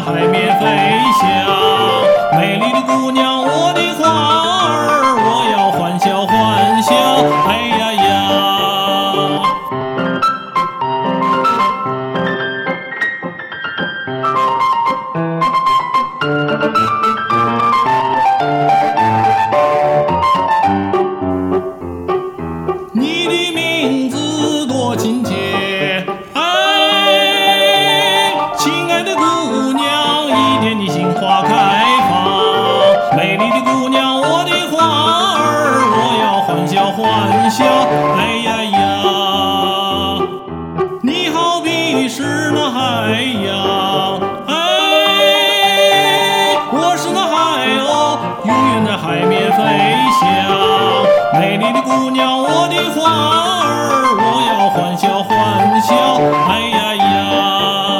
海面飞翔。美丽的姑娘，我的花儿，我要欢笑欢笑，哎呀呀！你的名字多亲切，哎，亲爱的姑娘，一天你心花开放。美丽的姑娘，我的花儿，我要欢笑欢笑，哎呀呀！你好比是那海洋，哎，我是那海鸥，永远在海面飞翔。美丽的姑娘，我的花儿，我要欢笑欢笑，哎呀呀！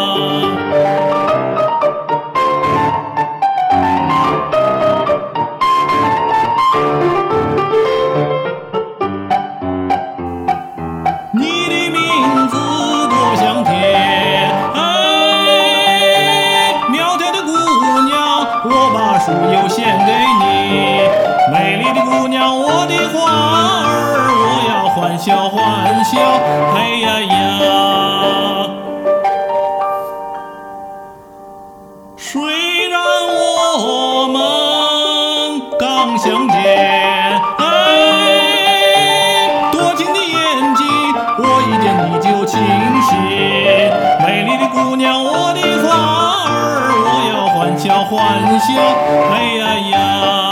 你的名字多香甜，哎，苗条的姑娘，我把树油献给你。美丽的姑娘，我的花儿，我要欢笑欢笑，哎呀呀！虽然我们刚相见，哎，多情的眼睛，我一见你就倾心。美丽的姑娘，我的花儿，我要欢笑欢笑，哎呀呀！